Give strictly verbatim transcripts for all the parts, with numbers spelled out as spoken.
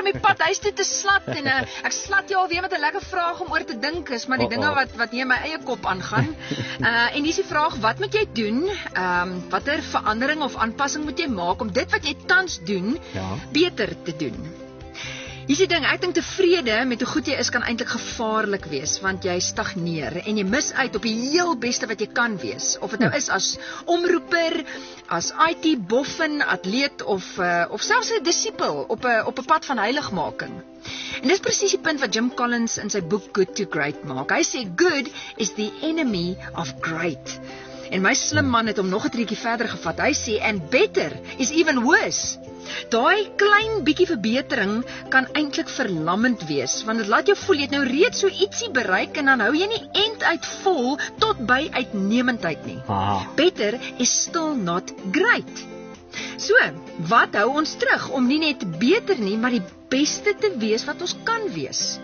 om die pad huis toe te slat en uh, ek slat jou alweer met 'n lekker vraag om oor te dink, is maar die oh, dinge wat wat nie in my eie kop aangaan. Uh, en dis die vraag, wat moet jy doen? Ehm um, watter verandering of aanpassing moet jy maak om dit wat jy tans doen ja. beter te doen? Hier is die ding, ek dink tevrede met hoe goed jy is kan eintlik gevaarlik wees, want jy stagneer en jy mis uit op die heel beste wat jy kan wees. Of dit nou is as omroeper, as I T-boffin, atleet of uh, of selfs 'n disipel op 'n op 'n pad van heiligmaking. En dis presies die punt wat Jim Collins in sy boek Good to Great maak. Hy sê good is the enemy of great. En my slim man het hom nog 'n triekie verder gevat. Hy sê and better is even worse. Daai klein bietjie verbetering kan eintlik verlammend wees, want dit laat jou voel jy het nou reeds so ietsie bereik en dan hou jy nie end uit vol tot by uitnemendheid nie. Aha. Better is still not great. So, wat hou ons terug om nie net beter nie, maar die beste te wees wat ons kan wees?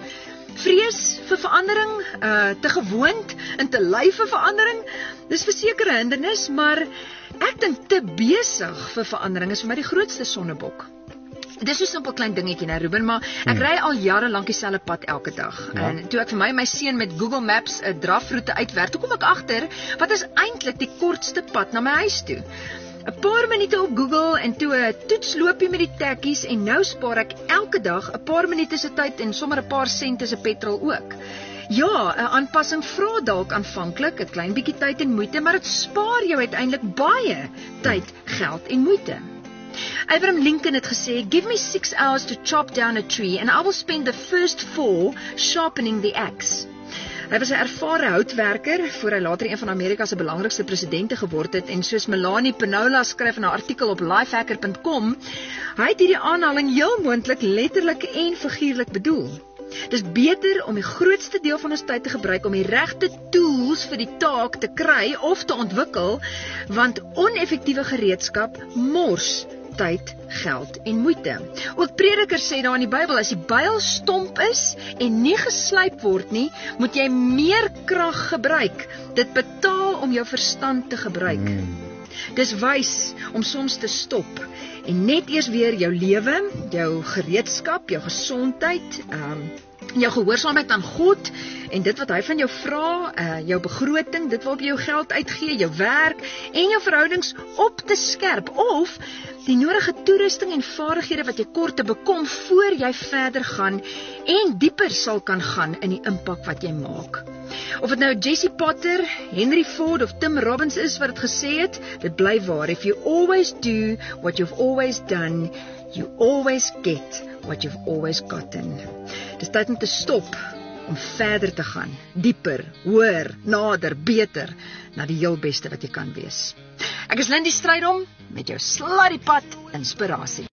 Vrees vir verandering, uh, te gewoond en te lui vir verandering, dis verseker 'n hindernis, maar ek dink te besig vir verandering is vir my die grootste sondebok. Dis so 'n simpel klein dingetjie nou, Ruben, maar ek hmm. ry al jare lank dieselfde pad elke dag. Ja. En toe ek vir my my seun met Google Maps 'n drafroete uitwerk, toe kom ek agter wat is eintlik die kortste pad na my huis toe. 'n Paar minute op Google en toe 'n toetsloopie met die tekkies en nou spaar ek elke dag 'n paar minute se tyd en sommer 'n paar sente se petrol ook. Ja, 'n aanpassing vra dalk aanvanklik 'n klein bietjie tyd en moeite, maar dit spaar jou uiteindelik baie tyd, geld en moeite. Abraham Lincoln het gesê, "Give me six hours to chop down a tree and I will spend the first four sharpening the axe." Hy was 'n ervare houtwerker voor hy later een van Amerika se belangrikste presidente geword het en soos Melanie Pinola skryf in 'n artikel op lifehacker punt com, hy het hierdie aanhaling heel moontlik letterlik en figuurlik bedoel. Dis beter om die grootste deel van ons tyd te gebruik om die regte tools vir die taak te kry of te ontwikkel, want oneffektiewe gereedskap mors tyd, geld en moeite. Ook predikers sê daar in die Bybel, as die byl stomp is en nie geslyp word nie, moet jy meer krag gebruik. Dit betaal om jou verstand te gebruik. Mm. Dis wys om soms te stop en net eers weer jou lewe, jou gereedskap, jou gesondheid, um, jou gehoorsaamheid aan God en dit wat hy van jou vra, uh, jou begroting, dit waarop jy jou geld uitgee, jou werk en jou verhoudings op te skerp of die nodige toerusting en vaardighede wat jy kort te bekom voor jy verder gaan en dieper sal kan gaan in die impak wat jy maak. Of dit nou Jesse Potter, Henry Ford of Tim Robbins is wat dit gesê het, dit bly waar. If you always do what you've always done, you always get what you've always gotten. Dis tyd om te stop, om verder te gaan, dieper, hoër, nader, beter, na die heel beste wat jy kan wees. Ek is Lindy Strydom met jou Sluddypad inspirasie.